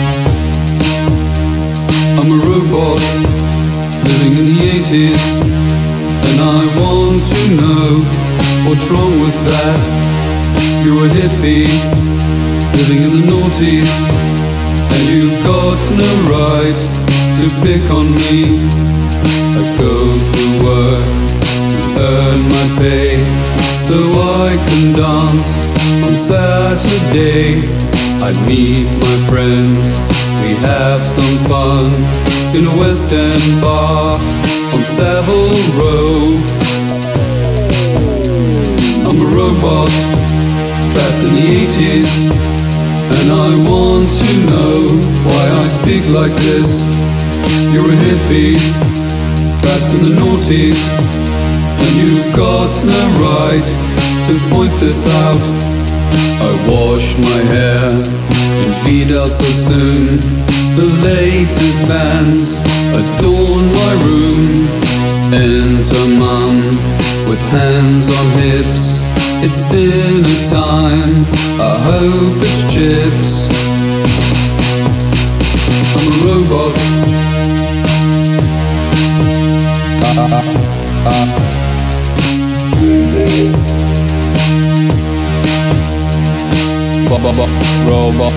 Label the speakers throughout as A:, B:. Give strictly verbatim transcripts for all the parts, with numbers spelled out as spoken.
A: I'm a robot living in the eighties, and I want to know what's wrong with that. You're a hippie living in the noughties, and you've got no right to pick on me. I go to work to earn my pay so I can dance on Saturday. I meet my friends, we have some fun in a West End bar on Savile Row. I'm a robot trapped in the eighties, and I want to know why I speak like this. You're a hippie trapped in the noughties, and you've got no right to point this out. I wash my hair in Vidal Sassoon. The latest bands adorn my room. Enter mum with hands on hips. It's dinner time, I hope it's chips. I'm a robot. uh, uh. Robot.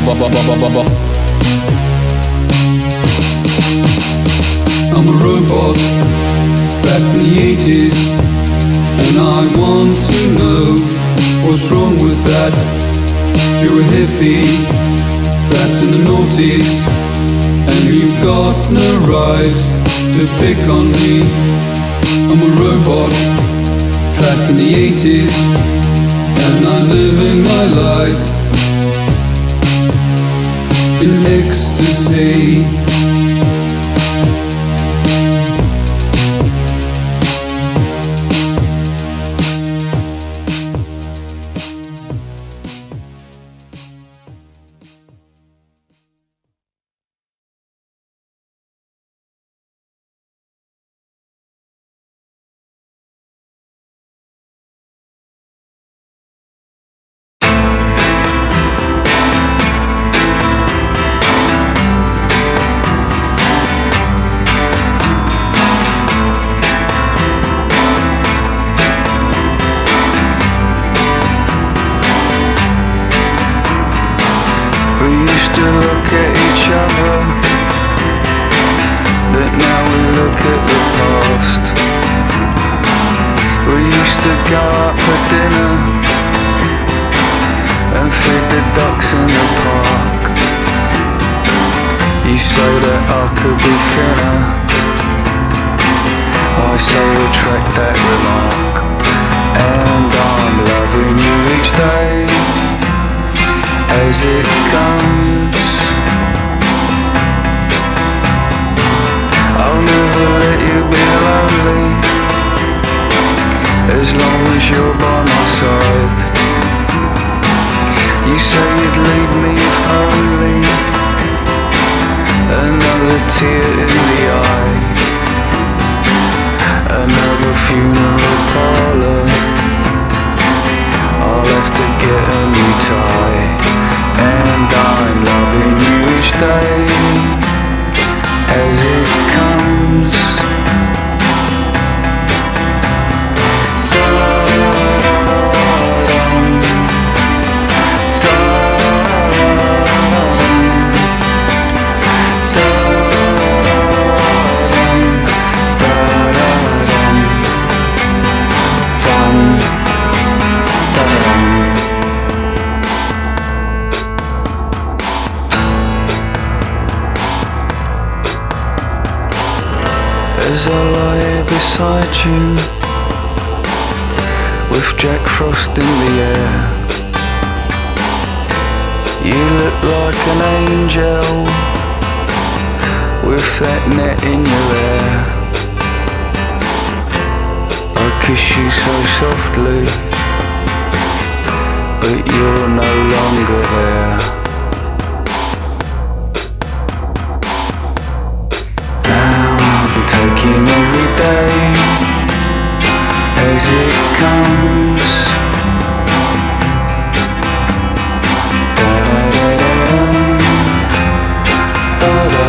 A: I'm a robot trapped in the eighties, and I want to know what's wrong with that. You're a hippie trapped in the noughties, and you've got no right to pick on me. I'm a robot trapped in the eighties, and I'm living my life in ecstasy.
B: As I lie beside you, with Jack Frost in the air, you look like an angel, with that net in your hair. I kiss you so softly, but you're no longer there. Taking every day as it comes. Da-da-da-da-dum. da da